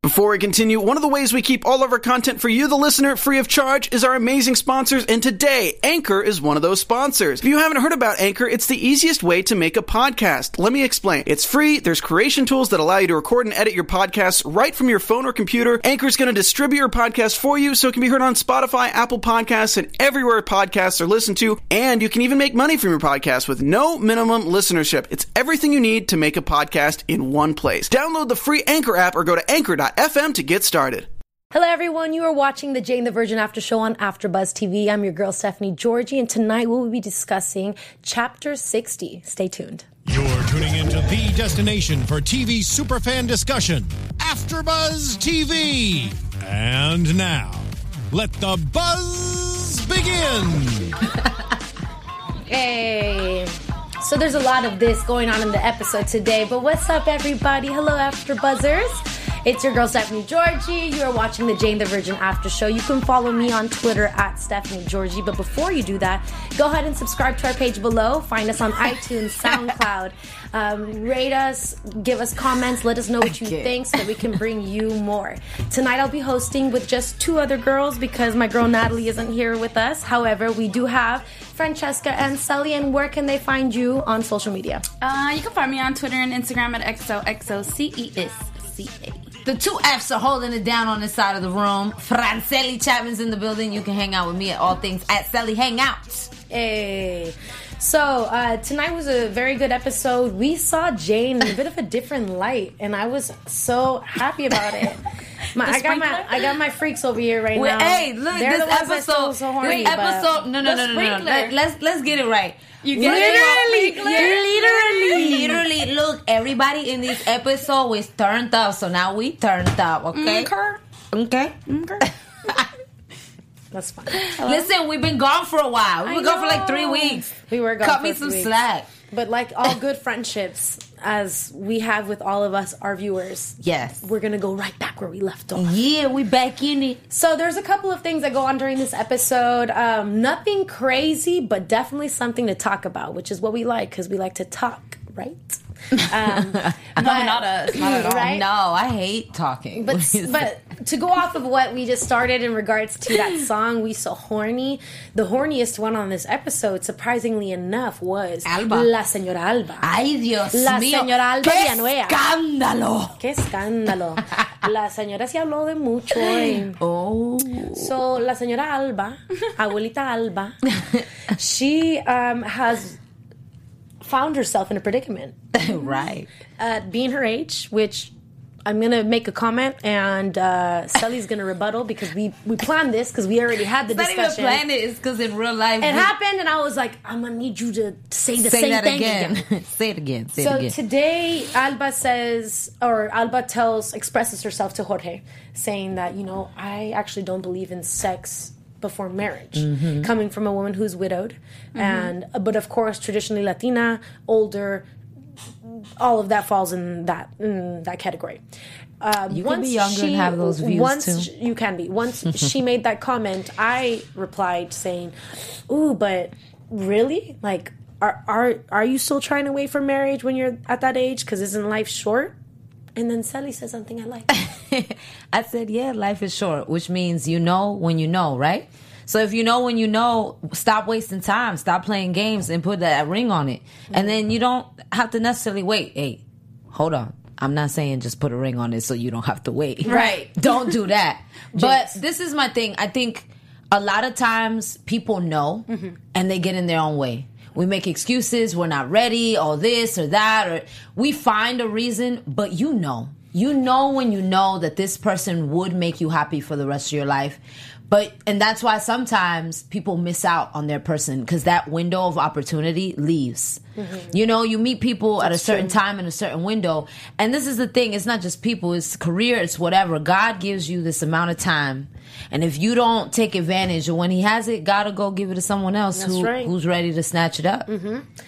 Before we continue, one of the ways we keep all of our content for you, the listener, free of charge is our amazing sponsors, and today, Anchor is one of those sponsors. If you haven't heard about Anchor, it's the easiest way to make a podcast. Let me explain. It's free, there's creation tools that allow you to record and edit your podcasts right from your phone or computer. Anchor is going to distribute your podcast for you so it can be heard on Spotify, Apple Podcasts, and everywhere podcasts are listened to, and you can even make money from your podcast with no minimum listenership. It's everything you need to make a podcast in one place. Download the free Anchor app or go to anchor.fm to get started. Hello, everyone. You are watching the Jane the Virgin After Show on AfterBuzz TV. I'm your girl, Stephanie Georgie, and tonight we will be discussing Chapter 60. Stay tuned. You're tuning into the destination for TV superfan discussion, AfterBuzz TV. And now, let the buzz begin. Hey. So there's a lot of this going on in the episode today, but what's up, everybody? Hello, AfterBuzzers. It's your girl, Stephanie Georgie. You are watching the Jane the Virgin After Show. You can follow me on Twitter at Stephanie Georgie. But before you do that, go ahead and subscribe to our page below. Find us on iTunes, SoundCloud. Rate us, give us comments, let us know what you think so that we can bring you more. Tonight I'll be hosting with just two other girls because my girl Natalie isn't here with us. However, we do have Francesca and Sully. And where can they find you on social media? You can find me on Twitter and Instagram at XOXOCESCA. The two F's are holding it down on this side of the room. Franceli Chapman's in the building. You can hang out with me at all things at Sally Hangouts. Hey. So, tonight was a very good episode. We saw Jane in a bit of a different light, and I was so happy about it. I got my freaks over here right now. Hey, look, They're this the ones that episode. still so horny, No. Let's get it right. Literally, look, everybody in this episode was turned up, so now we turned up, okay? Okay. That's fine. Listen, we've been gone for a while. We've been gone for like 3 weeks. We were gone Cut for me 3 some weeks. slack. But like all good friendships, as we have with all of us, our viewers, Yes. we're going to go right back where we left off. Yeah, we back in it. So there's a couple of things that go on during this episode. Nothing crazy, but definitely something to talk about, which is what we like, because we like to talk, right? Not us. Not at all. Right? No, I hate talking. But to go off of what we just started in regards to that song, We So Horny, the horniest one on this episode, surprisingly enough, was Alba. La Señora Alba. Ay, Dios La mío. señora Alba ¡Qué Villanueva. escándalo! ¡Qué escándalo! La señora se habló de mucho hoy. Oh. So, la señora Alba, abuelita Alba, she has found herself in a predicament. Right. Being her age, which I'm going to make a comment, and Sully's going to rebuttal because we planned this because we already had the It's not discussion. even planned, it's because in real life... It happened, and I was like, I'm going to need you to say the Say same that thing again. again. Say it again. Say So it again. today, Alba expresses herself to Jorge, saying that, I actually don't believe in sex before marriage, coming from a woman who's widowed, but of course, traditionally Latina, older, all of that falls in that category. You can be younger and have those views too. You can be. Once she made that comment, I replied saying, "Ooh, but really? Like, are you still trying to wait for marriage when you're at that age? Because isn't life short?" And then Sally said something I like. I said, yeah, life is short, which means you know when you know, right? So if you know when you know, stop wasting time, stop playing games, and put that ring on it. And then you don't have to necessarily wait. Hey, hold on. I'm not saying just put a ring on it so you don't have to wait. Right. Don't do that. But this is my thing. I think a lot of times people know and they get in their own way. We make excuses. We're not ready, or this or that, or we find a reason, but you know when you know that this person would make you happy for the rest of your life. And that's why sometimes people miss out on their person, because that window of opportunity leaves. You meet people at a certain time in a certain window. And this is the thing. It's not just people. It's career. It's whatever. God gives you this amount of time. And if you don't take advantage of when he has it, God will go give it to someone else who's ready to snatch it up.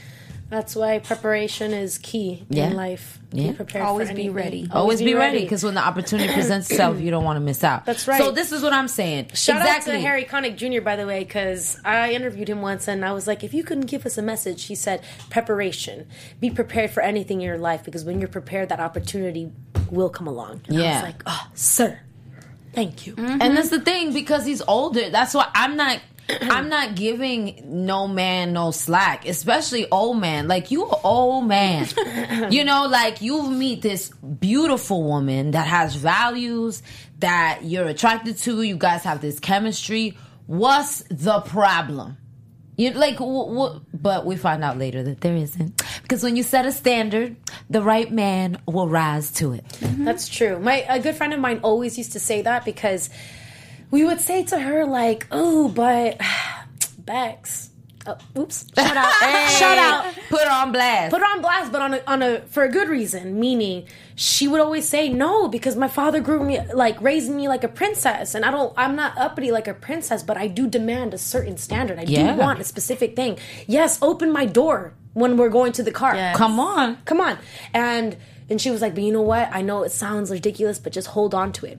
That's why preparation is key in life. Be prepared. Always for be anything. ready. Always be ready, because when the opportunity presents itself, you don't want to miss out. That's right. So this is what I'm saying. Shout out to Harry Connick Jr., by the way, because I interviewed him once and I was like, if you couldn't give us a message, he said, preparation. Be prepared for anything in your life, because when you're prepared, that opportunity will come along. And I was like, oh, sir, thank you. Mm-hmm. And that's the thing, because he's older. That's why I'm not giving no man no slack, especially old man. Like, you an old man. You know, like, you meet this beautiful woman that has values that you're attracted to. You guys have this chemistry. What's the problem? You like, but we find out later that there isn't. Because when you set a standard, the right man will rise to it. Mm-hmm. That's true. A good friend of mine always used to say that, because we would say to her, like, oh, but Bex. Oh, oops. Shout out. Hey. Shout out. Put her on blast. Put her on blast, but on a for a good reason. Meaning, she would always say no, because my father raised me like a princess, and I'm not uppity like a princess, but I do demand a certain standard. I do want a specific thing. Yes, open my door when we're going to the car. Yes. Come on. And she was like, but you know what? I know it sounds ridiculous, but just hold on to it.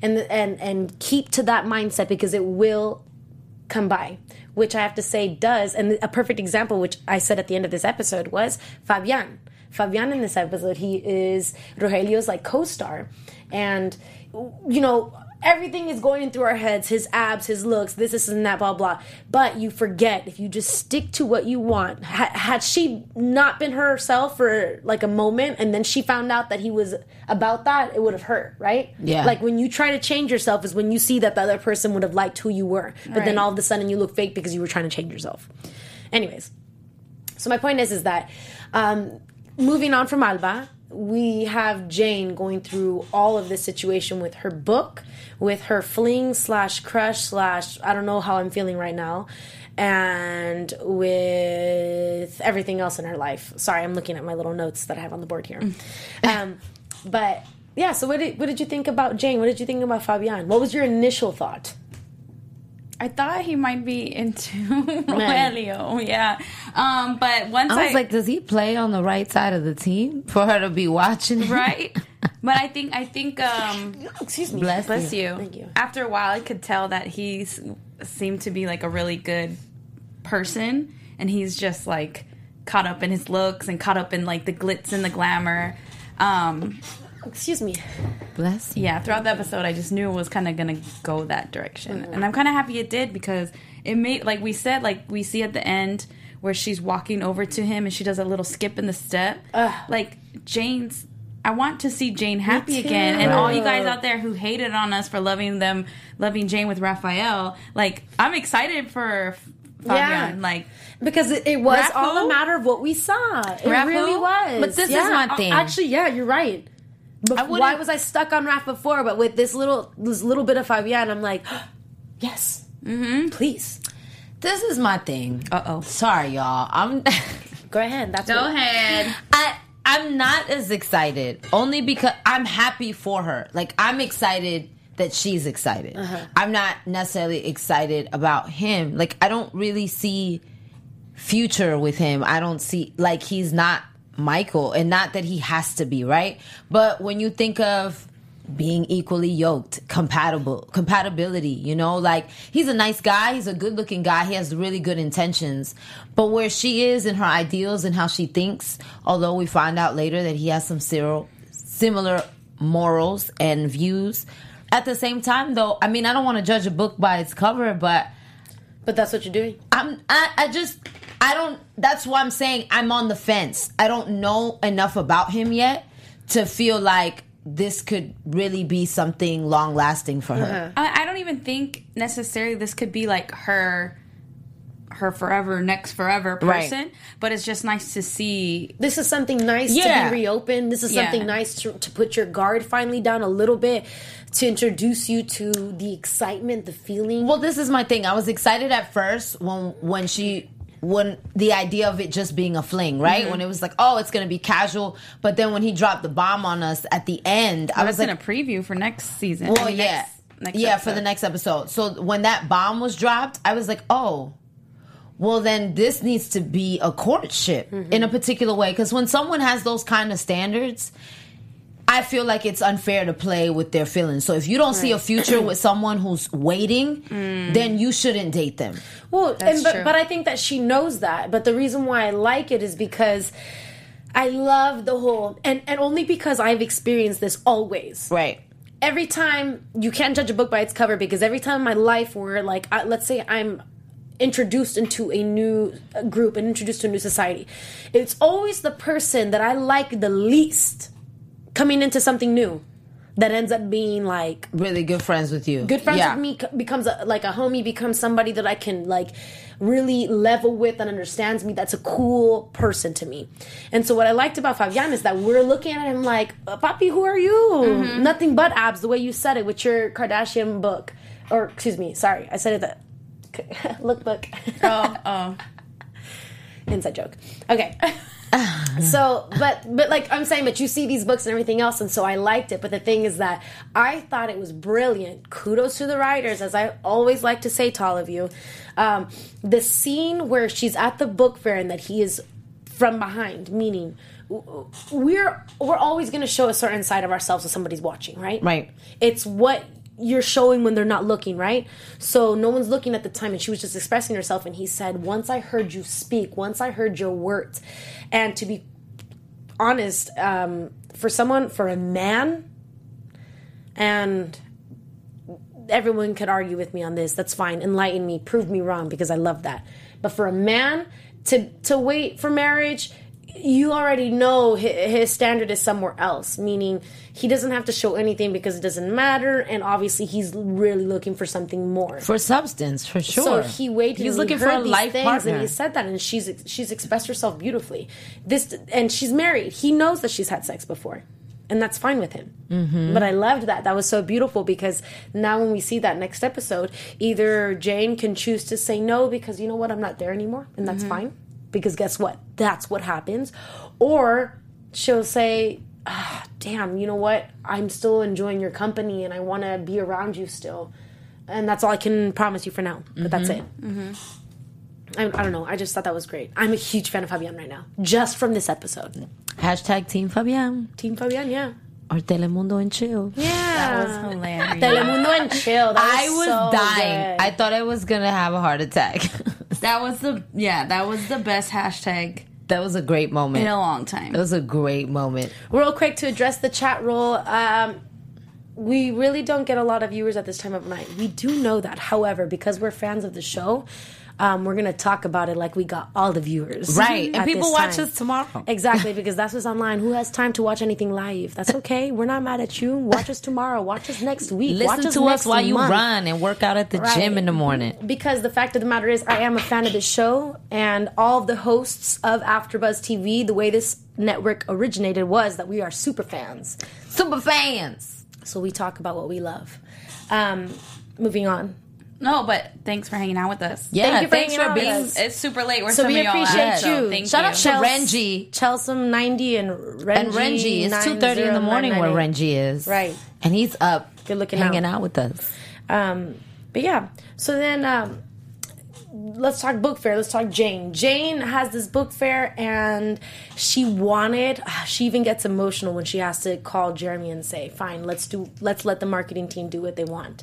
And keep to that mindset, because it will come by. Which I have to say does. And a perfect example, which I said at the end of this episode, was Fabian. Fabian in this episode, he is Rogelio's like co-star. And, you know, everything is going through our heads, his abs, his looks, this and that, blah, blah. But you forget, if you just stick to what you want. Had she not been herself for like a moment, and then she found out that he was about that, it would have hurt, right? Yeah. Like, when you try to change yourself is when you see that the other person would have liked who you were. But then all of a sudden you look fake because you were trying to change yourself. Anyways. So my point is that moving on from Alba, we have Jane going through all of this situation with her book, with her fling / crush / I don't know how I'm feeling right now, and with everything else in her life. Sorry, I'm looking at my little notes that I have on the board here. But yeah, so what did you think about Jane? What did you think about Fabian? What was your initial thought? I thought he might be into Rogelio, yeah. But once I was like, does he play on the right side of the team for her to be watching? Right? But I think excuse me. Bless you. Thank you. After a while, I could tell that he seemed to be like a really good person, and he's just like caught up in his looks and caught up in like the glitz and the glamour. Excuse me. Bless you. Yeah, throughout the episode, I just knew it was kind of going to go that direction. Mm-hmm. And I'm kind of happy it did, because it made, like we said, like we see at the end where she's walking over to him and she does a little skip in the step. Like, I want to see Jane happy again. And all you guys out there who hated on us for loving Jane with Raphael, like, I'm excited for Fabian. Like, because it was all a matter of what we saw. It really was. But this is my thing. Actually, yeah, you're right. Why was I stuck on Raph before? But with this little bit of Fabian, I'm like, yes, please. This is my thing. Uh-oh. Sorry, y'all. Go ahead. Go ahead. I'm not as excited, only because I'm happy for her. Like, I'm excited that she's excited. I'm not necessarily excited about him. Like, I don't really see future with him. I don't see, like, he's not Michael, and not that he has to be, right? But when you think of being equally yoked, compatibility, you know, like, he's a nice guy, he's a good looking guy, he has really good intentions, but where she is in her ideals and how she thinks, although we find out later that he has some similar morals and views, at the same time, though, I mean, I don't want to judge a book by its cover, but that's what you're doing. That's why I'm saying I'm on the fence. I don't know enough about him yet to feel like this could really be something long lasting for her. I don't even think necessarily this could be like her next forever person, right. But it's just nice to see. This is something nice to be reopened. This is something nice to put your guard finally down a little bit, to introduce you to the excitement, the feeling. Well, this is my thing. I was excited at first when the idea of it just being a fling, right? Mm-hmm. When it was like, oh, it's going to be casual. But then when he dropped the bomb on us at the end, I was like, in a preview for next season. Well, next episode. For the next episode. So when that bomb was dropped, I was like, oh, well, then this needs to be a courtship in a particular way. Because when someone has those kind of standards, I feel like it's unfair to play with their feelings. So if you don't see a future with someone who's waiting, then you shouldn't date them. Well, but I think that she knows that. But the reason why I like it is because I love the whole, and only because I've experienced this always. Right. Every time, you can't judge a book by its cover, because every time in my life where, like, let's say I'm introduced into a new group and introduced to a new society, it's always the person that I like the least coming into something new that ends up being like really good friends with you. Good friends with me becomes like a homie, becomes somebody that I can like really level with and understands me. That's a cool person to me. And so what I liked about Fabian is that we're looking at him like, Papi, who are you? Nothing but abs, the way you said it with your Kardashian book. Or, excuse me, sorry, I said it that lookbook. Oh. Inside joke. Okay. So, but like I'm saying, but you see these books and everything else, and so I liked it. But the thing is that I thought it was brilliant. Kudos to the writers, as I always like to say to all of you. The scene where she's at the book fair and that he is from behind, meaning we're always going to show a certain side of ourselves if somebody's watching, right? Right. It's what you're showing when they're not looking, right? So no one's looking at the time, and she was just expressing herself, and he said, once I heard you speak, once I heard your words. And to be honest, for a man, and everyone could argue with me on this, that's fine, enlighten me, prove me wrong, because I love that. But for a man to wait for marriage, you already know his standard is somewhere else, meaning he doesn't have to show anything because it doesn't matter, and obviously he's really looking for something more. For substance, for sure. So he waited. He's and looking he for heard a these life things, partner. and he said that, and she's expressed herself beautifully. And she's married. He knows that she's had sex before, and that's fine with him. But I loved that. That was so beautiful, because now when we see that next episode, either Jane can choose to say no because, you know what, I'm not there anymore, and that's fine. Because guess what? That's what happens. Or she'll say, damn, you know what? I'm still enjoying your company and I want to be around you still. And that's all I can promise you for now. But that's it. I don't know. I just thought that was great. I'm a huge fan of Fabian right now. Just from this episode. Hashtag Team Fabian. Team Fabian, yeah. Or Telemundo and Chill. Yeah. That was hilarious. Telemundo and Chill. I was so dying. good. I thought I was going to have a heart attack. That was the best hashtag That was a great moment. in a long time. It was a great moment. Real quick to address the chat roll. We really don't get a lot of viewers at this time of night. We do know that. However, because we're fans of the show, we're going to talk about it like we got all the viewers. Right. And at people this watch time. us tomorrow. Exactly, because that's what's online. Who has time to watch anything live? That's okay. We're not mad at you. Watch us tomorrow. Watch us next week. Watch Listen us to next us while you month. run and work out at the Right. gym in the morning. Because the fact of the matter is, I am a fan of this show, and all of the hosts of AfterBuzz TV, the way this network originated was that we are super fans. Super fans. So we talk about what we love. Moving on. No, but thanks for hanging out with us. Yeah, Thank you for thanks hanging for out being. with us. It's super late. We're So we summing y'all appreciate out, so you. thank Shout you. out to Renji. Chelsea 90 and Renji. And Renji, it's 2:30 in the morning where 90998. Renji is. Right. And he's up. Good looking hanging out. out with us. But yeah, so then let's talk book fair. Let's talk Jane. Jane has this book fair, and she even gets emotional when she has to call Jeremy and say, fine, let's let the marketing team do what they want.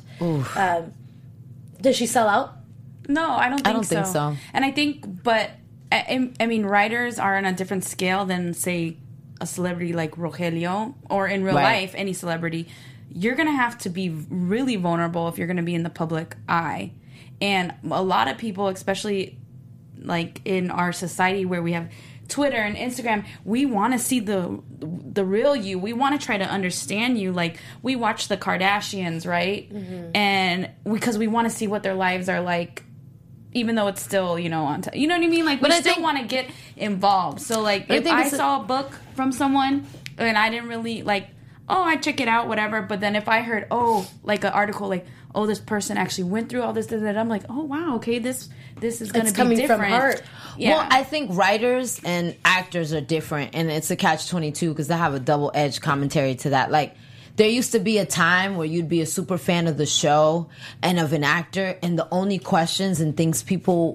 Does she sell out? No, I don't think so. And I think, but I mean, writers are on a different scale than, say, a celebrity like Rogelio, or in real Right. life, any celebrity. You're going to have to be really vulnerable if you're going to be in the public eye. And a lot of people, especially like in our society where we have Twitter and Instagram, we want to see the real you. We want to try to understand you. Like, we watch the Kardashians, right? And because we want to see what their lives are like, even though it's still, you know, on you know what I mean? Like, we still want to get involved. So, like, if I saw a book from someone and I didn't really, like, I check it out, whatever. But then if I heard, like an article, like, this person actually went through all this, that, I'm like, wow, okay, this is going to be coming different. from heart. Yeah. Well, I think writers and actors are different, and it's a catch-22 because they have a double-edged commentary to that. Like, there used to be a time where you'd be a super fan of the show and of an actor, and the only questions and things people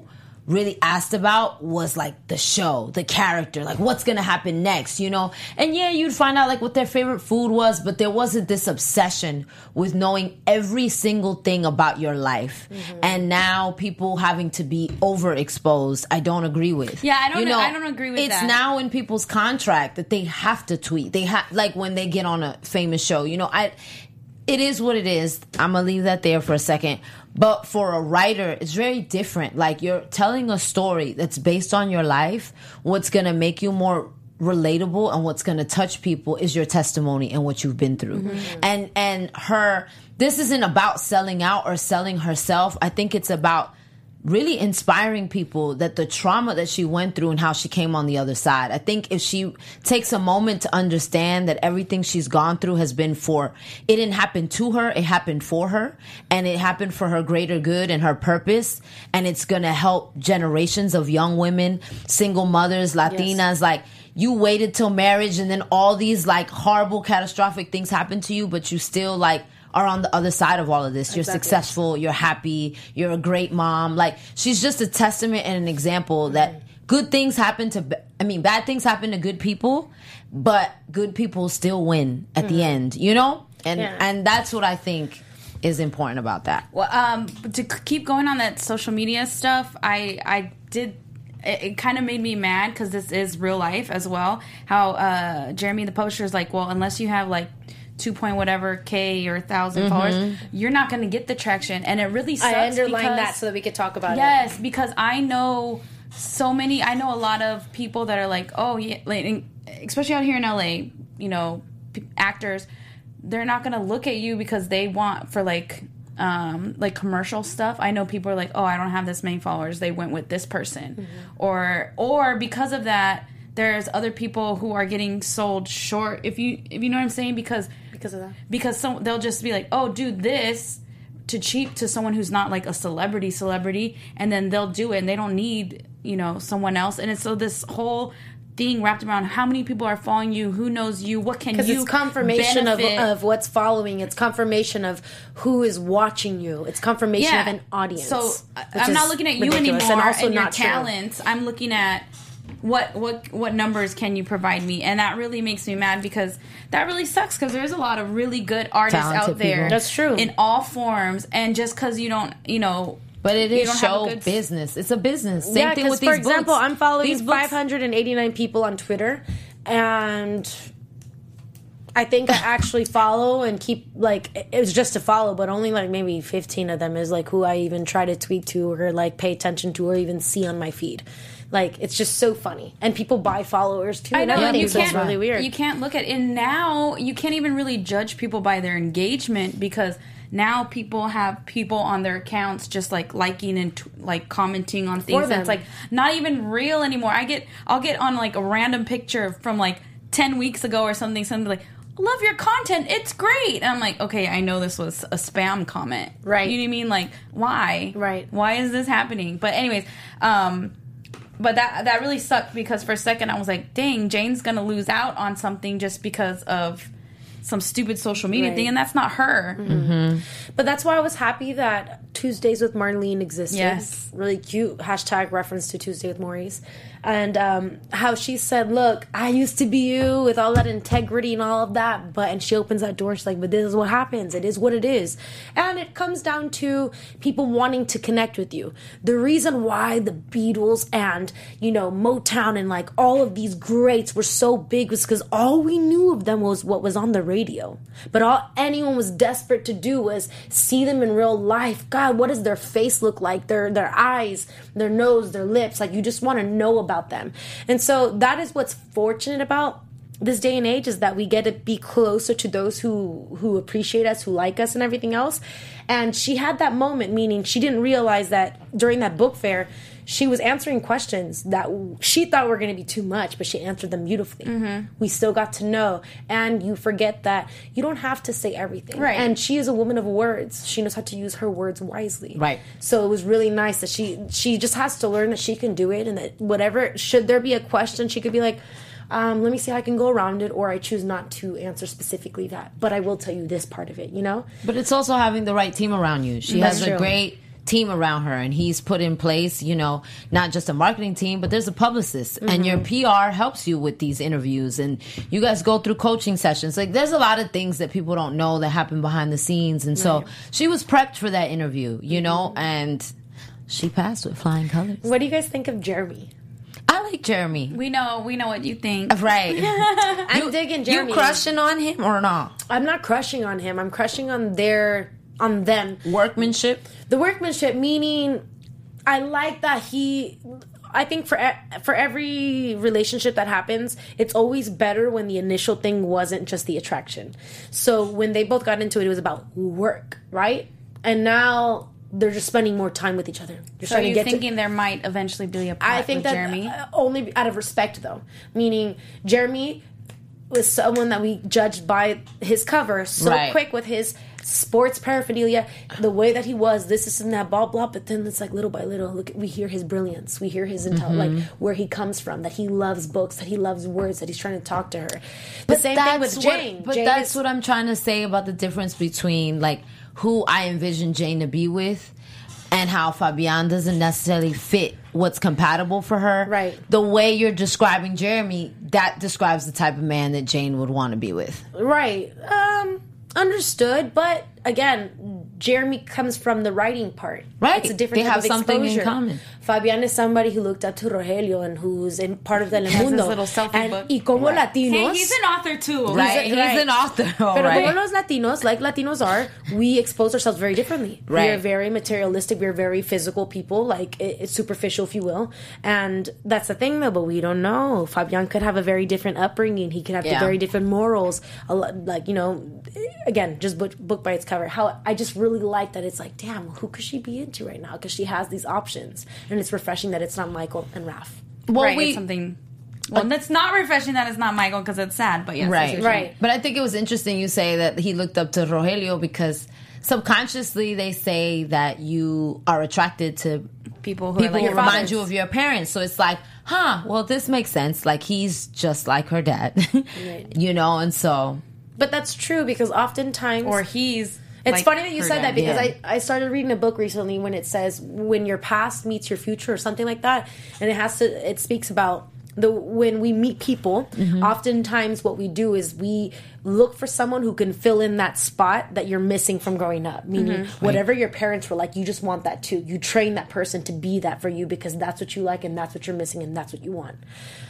really asked about was like the show, the character, like what's gonna happen next, you know? And yeah, you'd find out like what their favorite food was, but there wasn't this obsession with knowing every single thing about your life. And now people having to be overexposed, I don't agree with. Yeah, I don't agree with that. It's now in people's contract that they have to tweet. They have, like when they get on a famous show, you know, it is what it is. I'm gonna leave that there for a second. But for a writer, it's very different. Like, you're telling a story that's based on your life. What's gonna make you more relatable and what's gonna touch people is your testimony and what you've been through. And this isn't about selling out or selling herself. I think it's about really inspiring people that the trauma that she went through and how she came on the other side. I think if she takes a moment to understand that everything she's gone through has been it didn't happen to her, it happened for her, and it happened for her greater good and her purpose, and it's gonna help generations of young women, single mothers, Latinas. Yes. Like, you waited till marriage and then all these like horrible, catastrophic things happen to you, but you still like are on the other side of all of this. You're successful, you're happy, you're a great mom. Like, she's just a testament and an example that bad things happen to good people, but good people still win at the end, you know? And that's what I think is important about that. Well, to keep going on that social media stuff, it kind of made me mad because this is real life as well. How Jeremy the publisher is like, well, unless you have like 2 point whatever K or 1,000 followers, you're not going to get the traction. And it really sucks. I underlined that so that we could talk about it. Yes, because I know a lot of people that are like, oh yeah, like, especially out here in LA, you know, actors, they're not going to look at you because they want for like commercial stuff. I know people are like, oh, I don't have this many followers, they went with this person. Or because of that, there's other people who are getting sold short, if you know what I'm saying, because of that. Because they'll just be like, oh, do this to cheap to someone who's not like a celebrity, and then they'll do it, and they don't need, you know, someone else. And it's so this whole thing wrapped around how many people are following you, who knows you, what can you benefit. Because it's confirmation of what's following. It's confirmation of who is watching you. It's confirmation of an audience. So I'm not looking at you anymore and also your talents. I'm looking at what numbers can you provide me, and that really makes me mad because that really sucks because there's a lot of really good artists talented out there. People. That's true. In all forms, and just because you don't, you know. But it is show business. It's a business. Same thing with these books. For example, I'm following 589 people on Twitter, and I think I actually follow and keep, like, it was just to follow, but only like maybe 15 of them is like who I even try to tweet to or like pay attention to or even see on my feed. Like, it's just so funny. And people buy followers, too. I know, and you can't, really weird. You can't look at it. And now, you can't even really judge people by their engagement because now people have people on their accounts just, like, liking and, like, commenting on things that's, like, not even real anymore. I'll get on, like, a random picture from, like, 10 weeks ago or something like, love your content, it's great. And I'm like, okay, I know this was a spam comment. Right. You know what I mean? Like, why? Right. Why is this happening? But anyways, but that really sucked because for a second I was like, dang, Jane's gonna lose out on something just because of some stupid social media thing, and that's not her. Mm-hmm. But that's why I was happy that Tuesdays with Marlene existed. Yes. Really cute hashtag reference to Tuesday with Maurice. And how she said, look, I used to be you with all that integrity and all of that. And she opens that door. She's like, but this is what happens. It is what it is. And it comes down to people wanting to connect with you. The reason why the Beatles and, you know, Motown and like all of these greats were so big was because all we knew of them was what was on the radio. But all anyone was desperate to do was see them in real life. God, what does their face look like? Their eyes, their nose, their lips. Like, you just want to know about them. And so that is what's fortunate about this day and age, is that we get to be closer to those who appreciate us, who like us and everything else. And she had that moment, meaning she didn't realize that during that book fair she was answering questions that she thought were going to be too much, but she answered them beautifully. Mm-hmm. We still got to know. And you forget that you don't have to say everything. Right. And she is a woman of words. She knows how to use her words wisely. Right. So it was really nice that she just has to learn that she can do it, and that whatever, should there be a question, she could be like, let me see how I can go around it, or I choose not to answer specifically that. But I will tell you this part of it, you know? But it's also having the right team around you. She has a great team around her, and he's put in place, you know, not just a marketing team, but there's a publicist, and your PR helps you with these interviews, and you guys go through coaching sessions. Like, there's a lot of things that people don't know that happen behind the scenes, and so she was prepped for that interview, you know, and she passed with flying colors. What do you guys think of Jeremy? I like Jeremy. We know what you think. Right. I'm digging Jeremy. You crushing on him or not? I'm not crushing on him. I'm crushing on them. Workmanship? The workmanship, meaning I like that I think for every relationship that happens, it's always better when the initial thing wasn't just the attraction. So when they both got into it, it was about work, right? And now they're just spending more time with each other. So you're thinking there might eventually be a plot with Jeremy? Only out of respect, though. Meaning, Jeremy was someone that we judged by his cover so quick with his sports paraphernalia, the way that he was, this and that, blah, blah. But then it's like little by little, look, we hear his brilliance. We hear his like where he comes from, that he loves books, that he loves words, that he's trying to talk to her. The same thing with Jane. But that's what I'm trying to say about the difference between, like, who I envision Jane to be with and how Fabian doesn't necessarily fit what's compatible for her. Right. The way you're describing Jeremy, that describes the type of man that Jane would want to be with. Right. Understood, but again, Jeremy comes from the writing part. Right. It's a different they type have of something exposure. in common. Fabian is somebody who looked up to Rogelio and who's in part of the Has Mundo. his little selfie book. Y como Latinos... Hey, he's an author too. Right. He's an author. But right. como los Latinos, like Latinos are, we expose ourselves very differently. Right. We are very materialistic. We're very physical people, like it's superficial, if you will. And that's the thing, though, but we don't know. Fabian could have a very different upbringing. He could have very different morals. Like, you know, again, just book by its cover. How I just really like that it's like, damn, who could she be into right now? Because she has these options. And it's refreshing that it's not Michael and Raph. Well, it's something... Well, that's not refreshing that it's not Michael because it's sad, but yes. Right. But I think it was interesting you say that he looked up to Rogelio because subconsciously they say that you are attracted to people who remind you of your parents. So it's like, well, this makes sense. Like, he's just like her dad, you know, and so... But that's true because oftentimes... Or he's... It's like funny that you said that because Yeah. I started reading a book recently when it says when your past meets your future or something like that, and it speaks about when we meet people, oftentimes what we do is we look for someone who can fill in that spot that you're missing from growing up. Meaning, whatever your parents were like, you just want that too. You train that person to be that for you because that's what you like and that's what you're missing and that's what you want.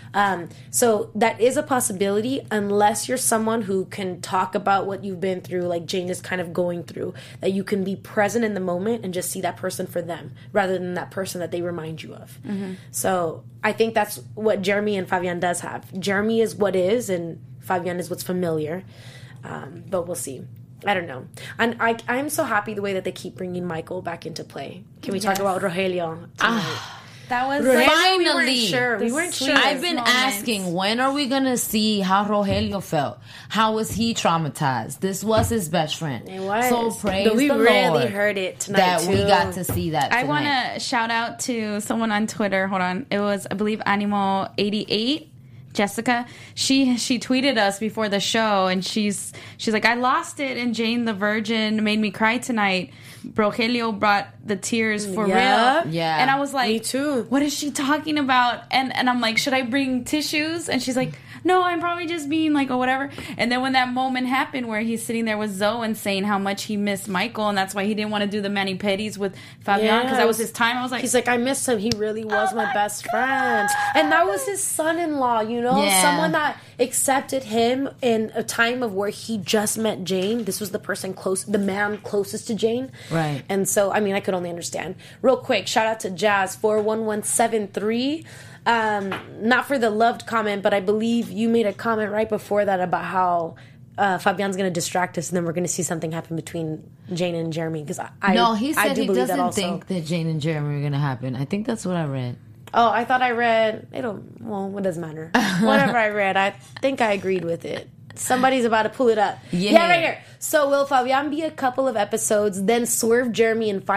So that is a possibility unless you're someone who can talk about what you've been through, like Jane is kind of going through, that you can be present in the moment and just see that person for them rather than that person that they remind you of. So I think that's what Jeremy and Fabian does have. Jeremy is what is and Fabian is what's familiar. But we'll see. I don't know. And I'm so happy the way that they keep bringing Michael back into play. Can we talk about Rogelio tonight? That was Finally, We weren't sure. I've been asking, when are we gonna see how Rogelio felt? How was he traumatized? This was his best friend. It was. So praise we the really Lord heard it tonight that too. we got to see that. I tonight. want to shout out to someone on Twitter. Hold on. It was, I believe, Animo88. Jessica, she tweeted us before the show, and she's like, I lost it, and Jane the Virgin made me cry tonight. Rogelio brought the tears for real. Yeah. And I was like, Me too. What is she talking about? And I'm like, should I bring tissues? And she's like, no, I'm probably just being like, or whatever. And then when that moment happened where he's sitting there with Zoe and saying how much he missed Michael, and that's why he didn't want to do the mani-pedis with Fabian because that was his time. I was like, he's like, I missed him. He really was my best friend. And that was his son-in-law, you know? Yeah. Someone that accepted him in a time of where he just met Jane. This was the person the man closest to Jane. Right. And so, I mean, I could only understand. Real quick, shout out to Jazz 41173. Not for the loved comment, but I believe you made a comment right before that about how Fabian's going to distract us and then we're going to see something happen between Jane and Jeremy. Because he said he doesn't think that Jane and Jeremy are going to happen. I think that's what I read. Oh, I thought I read... It doesn't matter. Whatever I read, I think I agreed with it. Somebody's about to pull it up. Yeah, right here. So will Fabian be a couple of episodes, then swerve Jeremy and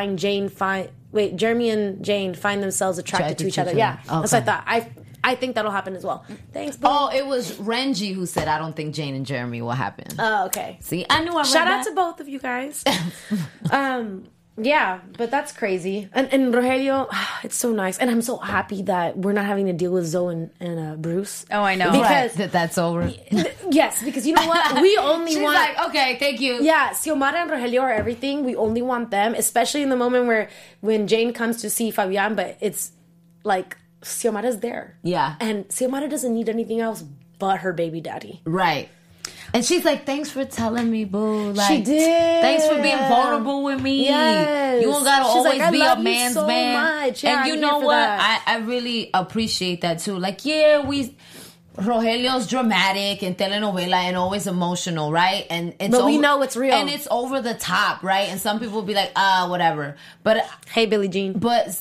Jeremy and Jane find themselves attracted to each other. Yeah, okay. That's what I thought. I think that'll happen as well. Thanks, Boo. Oh, it was Renji who said, I don't think Jane and Jeremy will happen. Oh, okay. See, I knew I read Shout that. out to both of you guys. Yeah, but that's crazy. And Rogelio, it's so nice. And I'm so happy that we're not having to deal with Zoe and Bruce. Oh, I know. Because that's over. Yes, because you know what? We only She's want... like, okay, thank you. Yeah, Xiomara and Rogelio are everything. We only want them, especially in the moment when Jane comes to see Fabian, but it's like Xiomara's there. Yeah. And Xiomara doesn't need anything else but her baby daddy. Right. And she's like, thanks for telling me, boo. Like, she did. Thanks for being vulnerable with me. Yes. You don't gotta She's always like, be love a you man's so man. much. Yeah, and you I'm know here for what? that. I really appreciate that too. Like, yeah, Rogelio's dramatic and telenovela and always emotional, right? And but we know it's real. And it's over the top, right? And some people will be like, whatever. But hey, Billie Jean. But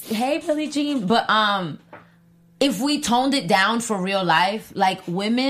if we toned it down for real life, like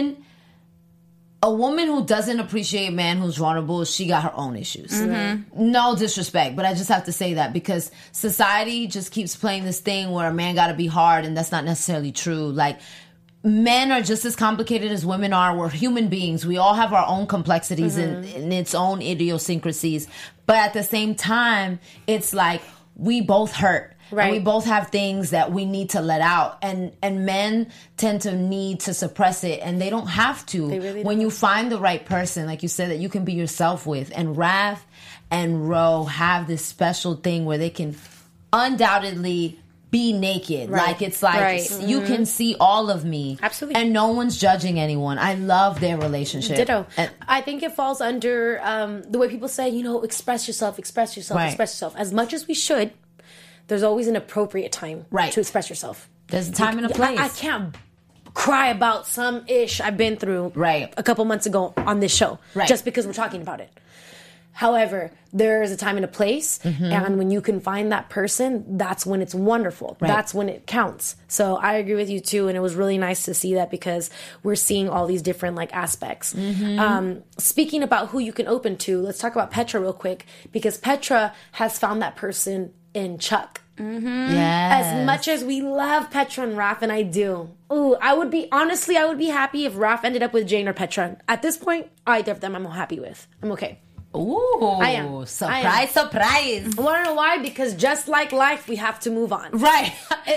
a woman who doesn't appreciate a man who's vulnerable, she got her own issues. Mm-hmm. No disrespect, but I just have to say that because society just keeps playing this thing where a man got to be hard, and that's not necessarily true. Like, men are just as complicated as women are. We're human beings. We all have our own complexities and its own idiosyncrasies. But at the same time, it's like we both hurt. Right. And we both have things that we need to let out. And men tend to need to suppress it, and they don't have to. They really when don't. You find the right person, like you said, that you can be yourself with. And Raph and Ro have this special thing where they can undoubtedly be naked. Right. Like, it's like you can see all of me. Absolutely. And no one's judging anyone. I love their relationship. Ditto. And I think it falls under the way people say, express yourself, express yourself. As much as we should, there's always an appropriate time to express yourself. There's a time and a place. I can't cry about some ish I've been through a couple months ago on this show just because we're talking about it. However, there's a time and a place, and when you can find that person, that's when it's wonderful. Right. That's when it counts. So I agree with you too, and it was really nice to see that because we're seeing all these different aspects. Speaking about who you can open to, let's talk about Petra real quick, because Petra has found that person in Chuck. Yes. As much as we love Petra and Raph, and I do. Ooh, I would be happy if Raph ended up with Jane or Petra. At this point, either of them I'm happy with. I'm okay. Ooh, I am. Surprise. I want to know why? Because just like life, we have to move on. Right.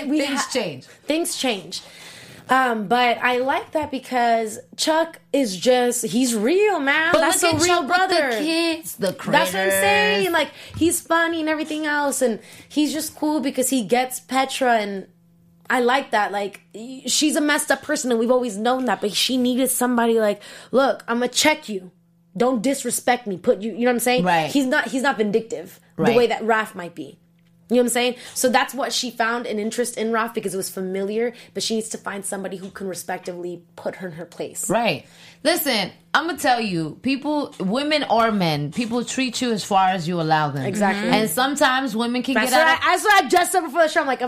Things change. But I like that because Chuck is he's real, man. But that's a real Chuck brother. With the kids, the critters. That's what I'm saying. Like, he's funny and everything else, and he's just cool because he gets Petra, and I like that. Like, she's a messed up person, and we've always known that, but she needed somebody like, look, I'm gonna check you. Don't disrespect me. You know what I'm saying? Right. He's not vindictive the way that Raph might be. You know what I'm saying? So that's what she found an interest in Raph, because it was familiar, but she needs to find somebody who can respectively put her in her place. Right. Listen, I'm going to tell you, people, women or men, people treat you as far as you allow them. Exactly. And sometimes women can That's get out of... That's what I just said before the show. I'm like,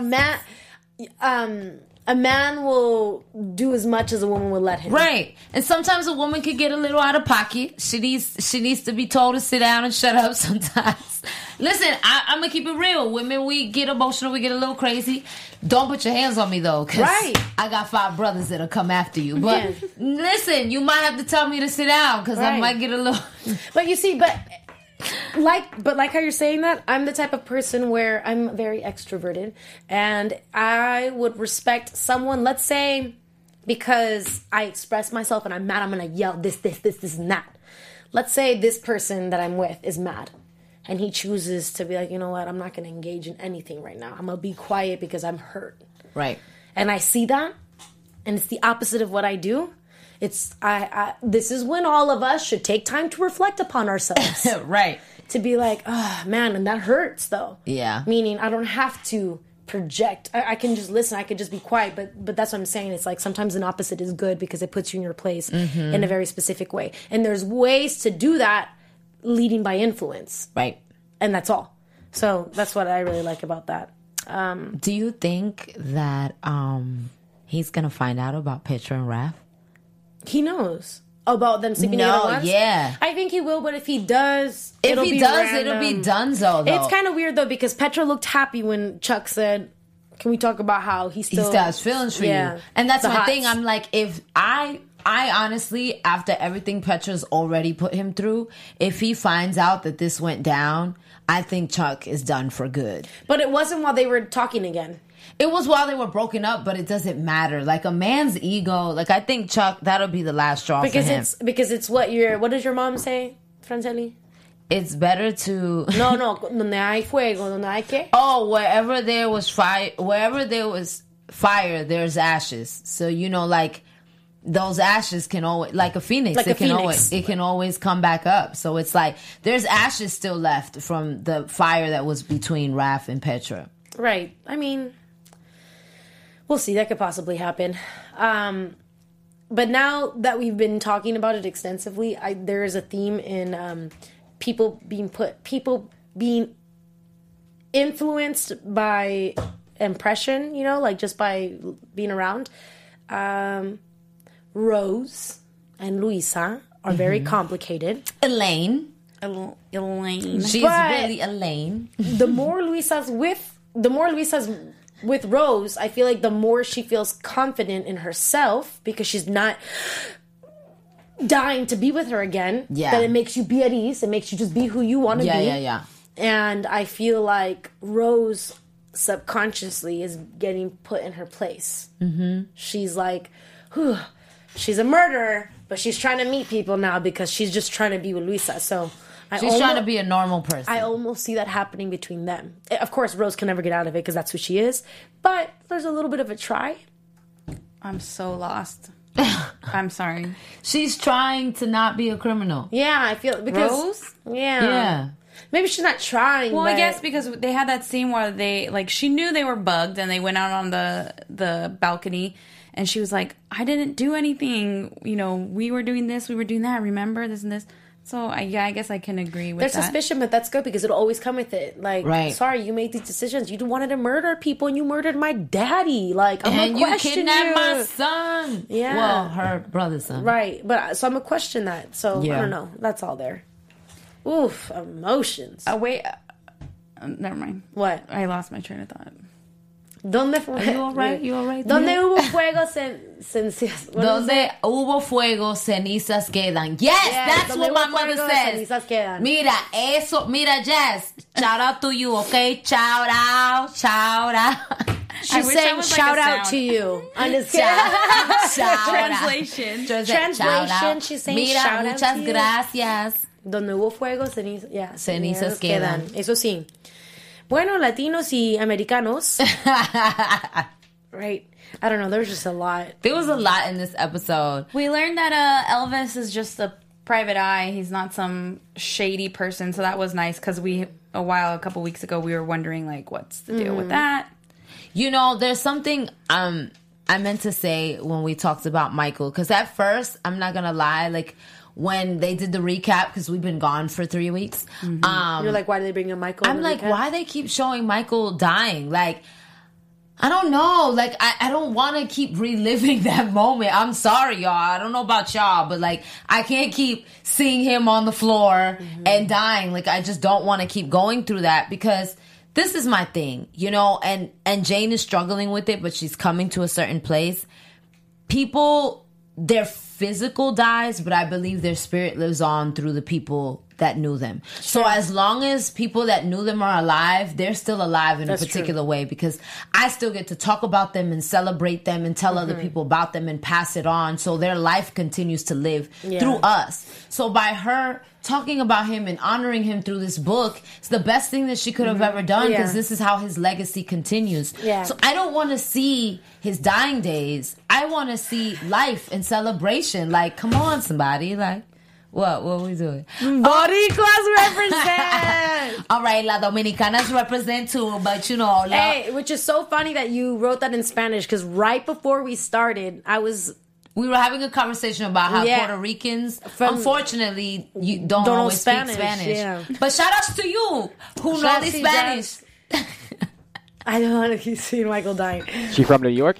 a man will do as much as a woman will let him. Right. And sometimes a woman could get a little out of pocket. She needs to be told to sit down and shut up sometimes. Listen, I'm going to keep it real. Women, we get emotional. We get a little crazy. Don't put your hands on me, though. Because I got 5 brothers that'll come after you. But listen, you might have to tell me to sit down because I might get a little... But you see, like how you're saying that, I'm the type of person where I'm very extroverted, and I would respect someone, let's say, because I express myself and I'm mad, I'm gonna yell this, and that. Let's say this person that I'm with is mad, and he chooses to be like, you know what, I'm not gonna engage in anything right now. I'm gonna be quiet because I'm hurt. Right. And I see that, and it's the opposite of what I do. This is when all of us should take time to reflect upon ourselves. Right. To be like, oh, man, and that hurts, though. Yeah. Meaning, I don't have to project. I can just listen. I can just be quiet. But that's what I'm saying. It's like sometimes an opposite is good because it puts you in your place in a very specific way. And there's ways to do that leading by influence. Right. And that's all. So that's what I really like about that. Do you think that he's going to find out about Petra and Raph? He knows about them sleeping together once. Yeah. I think he will, but if he does, it'll be donezo, though. It's kind of weird, though, because Petra looked happy when Chuck said, can we talk about how he still has feelings for you? And that's my thing. I'm like, if I honestly, after everything Petra's already put him through, if he finds out that this went down, I think Chuck is done for good. But it wasn't while they were talking again. It was while they were broken up, but it doesn't matter. Like, a man's ego, like, I think Chuck, that'll be the last straw for him. Because it's what does your mom say, Franceli? It's better to... No, donde hay fuego, donde hay qué? Oh, wherever there was fire, there's ashes. So, like, those ashes can always, like a phoenix, it can always come back up. So it's like, there's ashes still left from the fire that was between Raph and Petra. Right. I mean, we'll see. That could possibly happen. But now that we've been talking about it extensively, there is a theme in people being influenced by impression, like just by being around. Rose and Luisa are very complicated. Elaine. Elaine. She's really Elaine. The more Luisa's with Rose, I feel like the more she feels confident in herself because she's not dying to be with her again. Yeah. That it makes you be at ease. It makes you just be who you want to be. Yeah. And I feel like Rose subconsciously is getting put in her place. Mm-hmm. She's like, whew. She's a murderer, but she's trying to meet people now because she's just trying to be with Luisa. So she's trying to be a normal person. I almost see that happening between them. Of course, Rose can never get out of it because that's who she is. But there's a little bit of a try. I'm so lost. I'm sorry. She's trying to not be a criminal. Yeah, I feel because Rose? Yeah. Maybe she's not trying. Well, but I guess because they had that scene where she knew they were bugged and they went out on the balcony. And she was like, I didn't do anything. We were doing this, we were doing that. Remember this and this. So, I guess I can agree with that. There's suspicion, but that's good because it'll always come with it. Like, right. Sorry, you made these decisions. You wanted to murder people and you murdered my daddy. Like, I'm going to question you. And you kidnapped my son. Yeah. Well, her brother's son. Right. But so I'm going to question that. So, I don't know. That's all there. Oof. Emotions. Wait. Never mind. What? I lost my train of thought. ¿Dónde fue? Are you all right? You all right? ¿Dónde hubo fuego, cenizas? Donde hubo fuego, cenizas quedan. Yes, that's what my mother says. Cenizas quedan. Mira, Jess. Shout out to you, okay? Shout out. She's saying shout out to you. Translation. Translation. She's saying shout out to you. Muchas gracias. Donde hubo fuego, cenizas quedan. Eso sí. Bueno, Latinos y Americanos. Right. I don't know. There was just a lot. There was a lot in this episode. We learned that Elvis is just a private eye. He's not some shady person. So that was nice because a couple weeks ago, we were wondering, like, what's the deal with that? There's something I meant to say when we talked about Michael. Because at first, I'm not going to lie, like, when they did the recap, because we've been gone for 3 weeks. Mm-hmm. You're like, why did they bring in Michael? I'm like, why they keep showing Michael dying? Like, I don't know. Like, I don't want to keep reliving that moment. I'm sorry, y'all. I don't know about y'all, but, like, I can't keep seeing him on the floor and dying. Like, I just don't want to keep going through that because this is my thing, and Jane is struggling with it, but she's coming to a certain place. People, their physical dies, but I believe their spirit lives on through the people that knew them. Sure. So as long as people that knew them are alive, they're still alive in a particular way because I still get to talk about them and celebrate them and tell other people about them and pass it on. So their life continues to live through us. So by her talking about him and honoring him through this book, it's the best thing that she could have ever done because this is how his legacy continues. Yeah. So I don't want to see his dying days. I want to see life and celebration. Like, come on, somebody. Like, what are we doing? Boricuas represent! All right, La Dominicanas represent too, but Hey, which is so funny that you wrote that in Spanish because right before we started, we were having a conversation about how Puerto Ricans, unfortunately, you don't always speak Spanish. Yeah. But shout outs to you who know the Spanish. I don't want to keep seeing Michael dying. She from New York?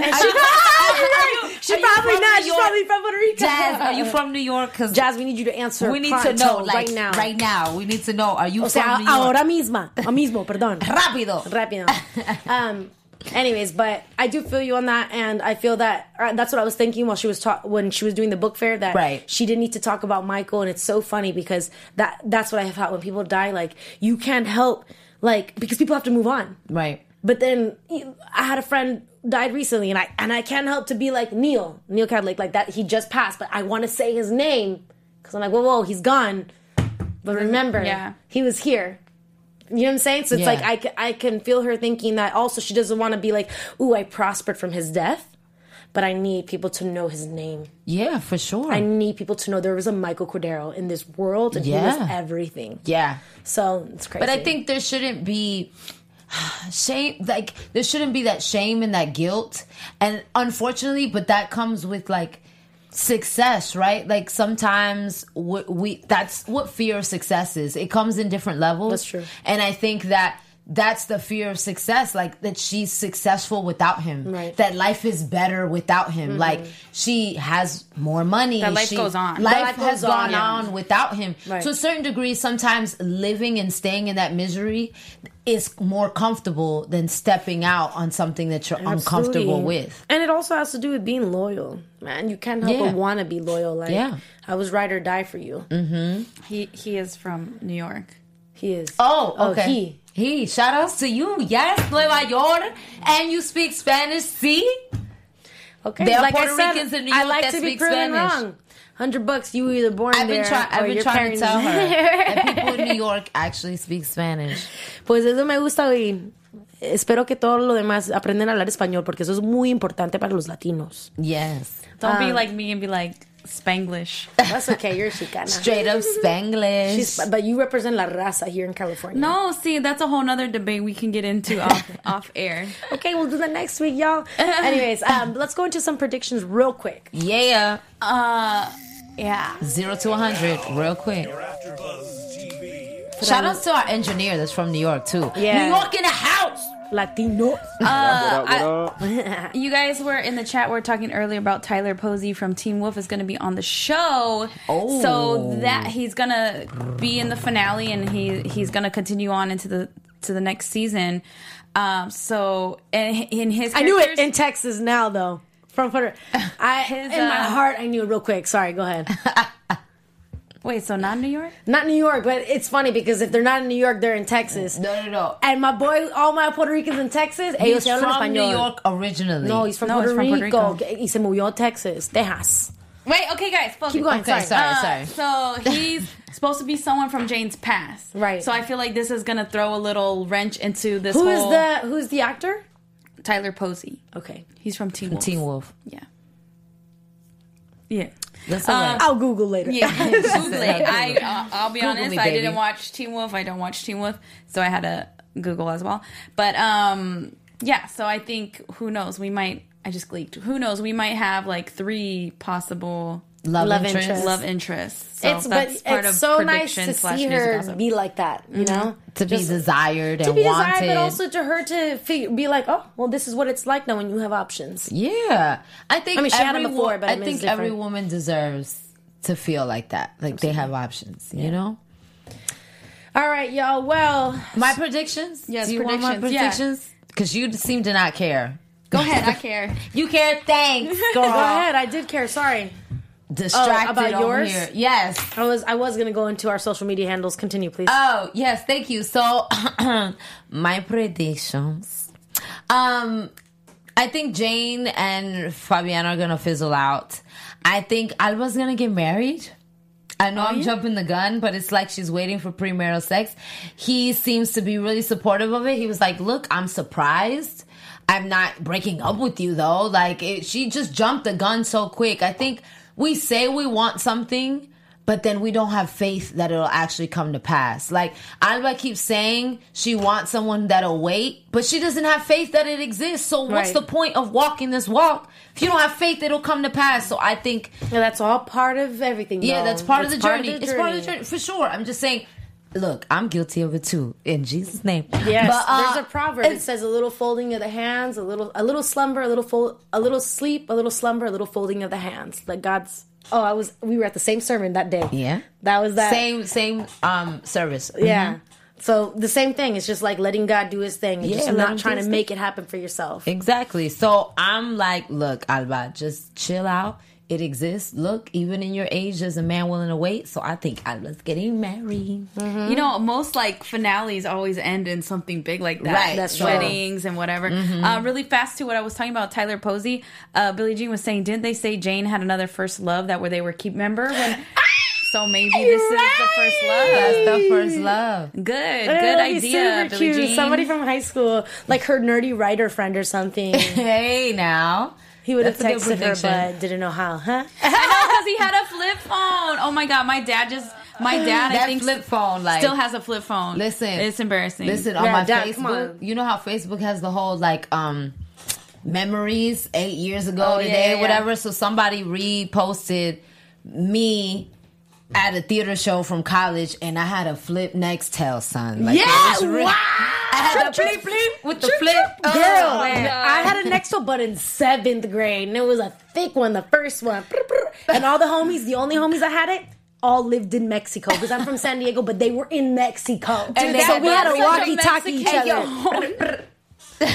She's probably not. She's probably from Puerto Rico. Jazz, are you from New York? Jazz, we need you to answer. We need to know, like, right now. Right now. We need to know. Are you from New York? Ahora mismo, perdón. Rápido. Anyways, but I do feel you on that, and I feel that that's what I was thinking while she was when she was doing the book fair, that she didn't need to talk about Michael. And it's so funny because that's what I have thought when people die. Like, you can't help, like, because people have to move on, right? But then I had a friend died recently, and I can't help to be like Neil Cadlick, like that. He just passed, but I want to say his name because I'm like, whoa, he's gone. But remember, he was here. You know what I'm saying? So it's like I can feel her thinking that also she doesn't want to be like, ooh, I prospered from his death, but I need people to know his name. Yeah, for sure. I need people to know there was a Michael Cordero in this world, and he was everything. Yeah. So it's crazy. But I think there shouldn't be shame, like there shouldn't be that shame and that guilt. And unfortunately, but that comes with like success, right? Like sometimes that's what fear of success is. It comes in different levels. That's true. And I think that's the fear of success, like that she's successful without him, right? That life is better without him. Mm-hmm. Like she has more money. That life goes on. Life has gone on without him. Right. To a certain degree, sometimes living and staying in that misery is more comfortable than stepping out on something that you're uncomfortable with. And it also has to do with being loyal, man. You can't help but want to be loyal. Like, I was ride or die for you. Mm-hmm. He is from New York. He is. Oh, okay. He. Shout outs to you. Yes, Nueva York. And you speak Spanish, see? Okay. There are like Puerto I said, Ricans in New York I like that to be speak proven Spanish. wrong. $100, you were either born there I've been trying to tell her that that people in New York actually speak Spanish. Pues eso me gusta oír. Espero que todo lo demás aprendan a hablar español porque eso es muy importante para los latinos. Yes. Don't be like me and be like Spanglish. That's okay, you're Chicana. Straight up Spanglish. But you represent La Raza here in California. No, see, that's a whole nother debate we can get into off air. Okay, we'll do that next week, y'all. Anyways, let's go into some predictions real quick. Yeah. Yeah. 0 to 100, real quick. Shout out to our engineer that's from New York, too. Yeah. New York in the house! Latino. You guys were in the chat. We were talking earlier about Tyler Posey from Teen Wolf is going to be on the show. Oh. So that he's going to be in the finale and he's going to continue on into the next season. So in his I knew it in Texas now, though. From Puerto in my heart, I knew it real quick. Sorry, go ahead. Wait, so not New York? Not New York, but it's funny because if they're not in New York, they're in Texas. No. And my boy, all my Puerto Ricans in Texas, He's ellos hablan from español. New York originally. No, he's from Puerto Rico. Y se movió a Texas, Texas. Wait, okay, guys, focus. Keep going. Okay, sorry. So he's supposed to be someone from Jane's past, right? So I feel like this is gonna throw a little wrench into this. Who's the actor? Tyler Posey. Okay, he's from Teen Wolf. Teen Wolf. Yeah. That's all right. I'll Google later. Yeah, Google it. I'll be Google honest. me, I baby. didn't watch Teen Wolf. I don't watch Teen Wolf, so I had to Google as well. But yeah. So I think who knows? We might. I just leaked. Who knows? We might have like 3 possible love interests. Love interests. So it's so nice to see her be like that. You know, to be desired and to be wanted, desired, but also to her to be like, oh, well, this is what it's like now when you have options. Yeah, I think. I mean, she had them before, but I think every woman deserves to feel like that, like they have options. You know. All right, y'all. Well, my predictions. Yes, do you want my predictions? Because you seem to not care. Go ahead. I care. You care. Thanks, girl. Go ahead. I did care. Sorry. Distracted about over yours? here. Yes. I was gonna go into our social media handles. Continue, please. Oh, yes, thank you. So my predictions. I think Jane and Fabiana are gonna fizzle out. I think Alba's gonna get married. I know I'm jumping the gun, but it's like she's waiting for premarital sex. He seems to be really supportive of it. He was like, look, I'm surprised. I'm not breaking up with you, though. Like, she just jumped the gun so quick. I think we say we want something, but then we don't have faith that it'll actually come to pass. Like, Alba keeps saying she wants someone that'll wait, but she doesn't have faith that it exists. So what's the point of walking this walk if you don't have faith that it'll come to pass? So I think... Yeah, that's all part of everything, Yeah, though. that's part of the journey. It's part of the journey, for sure. I'm just saying... Look, I'm guilty of it too. In Jesus' name. Yes, but, there's a proverb. It says a little folding of the hands, a little slumber, a little sleep, a little slumber, a little folding of the hands. Like God's. We were at the same sermon that day. Yeah, that was that same service. Yeah, So the same thing. It's just like letting God do his thing and just not trying to make it happen for yourself. Exactly. So I'm like, look, Alba, just chill out. It exists. Look, even in your age, there's a man willing to wait. So I think Alba's getting married. You know, most like finales always end in something big like that. Right. That's weddings and whatever. Really fast to what I was talking about, Tyler Posey. Billie Jean was saying, didn't they say Jane had another first love that where they were remember when? So maybe this is the first love. That's the first love. Good idea, Super Billie cute. Jean. Somebody from high school, like her nerdy writer friend or something. Hey, now. He would have That's a good texted her, prediction. but didn't know how, huh? I know, because he had a flip phone. Oh my God, my dad I That think flip phone, like, still has a flip phone. Listen, it's embarrassing. Listen, on Yeah, my Dad, come Facebook, on. you know how Facebook has the whole like memories 8 years ago Oh, today, yeah. whatever. So somebody reposted me at a theater show from college, and I had a flip Nextel, son. Like, Yeah, it was real. wow. I had the flip with the flip. Girl, Oh, man. I had a Nextel but in 7th grade, and it was a thick one, the first one. And all the only homies I had it, all lived in Mexico because I'm from San Diego, but they were in Mexico. And they so had we had to such a walkie-talkie each Mexican- other.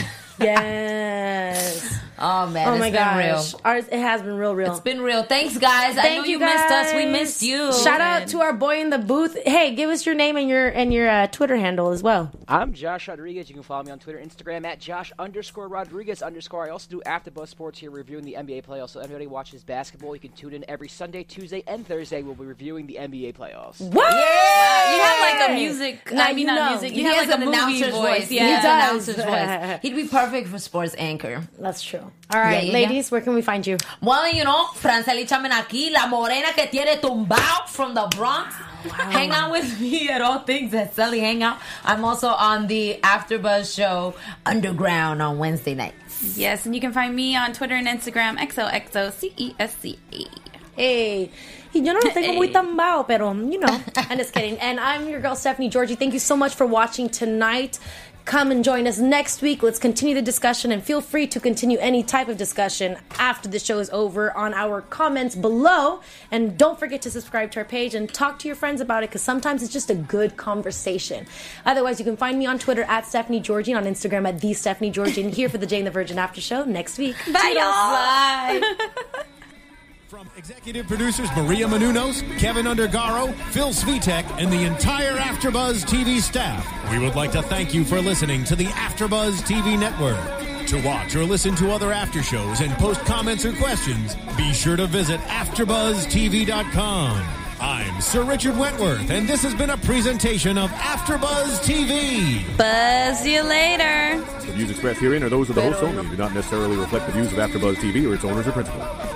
Yes. Oh man, Oh it's my been gosh. real. Ours, it has been real. It's been real. Thanks, guys. I know you missed us. We missed you. Shout out to our boy in the booth. Hey, give us your name and your Twitter handle as well. I'm Josh Rodriguez. You can follow me on Twitter, Instagram at Josh_Rodriguez_. I also do AfterBuzz Sports here, reviewing the NBA playoffs. So anybody watches basketball, you can tune in every Sunday, Tuesday, and Thursday. We'll be reviewing the NBA playoffs. What? You have like a music. Now I mean, you not know. music. He You have has like an a movie announcer's voice. Yeah, He has does. an announcer's voice. He'd be perfect for sports anchor. That's true. All right, Yeah. ladies, where can we find you? Well, you know, Franceli Chamen aquí, la morena que tiene tumbao from the Bronx. Hang out with me at all things at Sully Hangout. I'm also on the AfterBuzz show Underground on Wednesday nights. Yes, and you can find me on Twitter and Instagram, XOXOCESCA. Hey. Yo no lo tengo muy tambao, pero, you know. I'm just kidding. And I'm your girl, Stephanie Georgie. Thank you so much for watching tonight. Come and join us next week. Let's continue the discussion, and feel free to continue any type of discussion after the show is over on our comments below. And don't forget to subscribe to our page and talk to your friends about it, because sometimes it's just a good conversation. Otherwise, you can find me on Twitter at Stephanie Georgie, and on Instagram at the Stephanie Georgie, and here for the Jane the Virgin After Show next week. Bye, y'all. Bye. From executive producers Maria Menounos, Kevin Undergaro, Phil Svitek, and the entire AfterBuzz TV staff, we would like to thank you for listening to the AfterBuzz TV network. To watch or listen to other after shows and post comments or questions, be sure to visit AfterBuzzTV.com. I'm Sir Richard Wentworth, and this has been a presentation of AfterBuzz TV. Buzz you later. The views expressed herein are those of the hosts only and do not necessarily reflect the views of AfterBuzz TV or its owners or principals.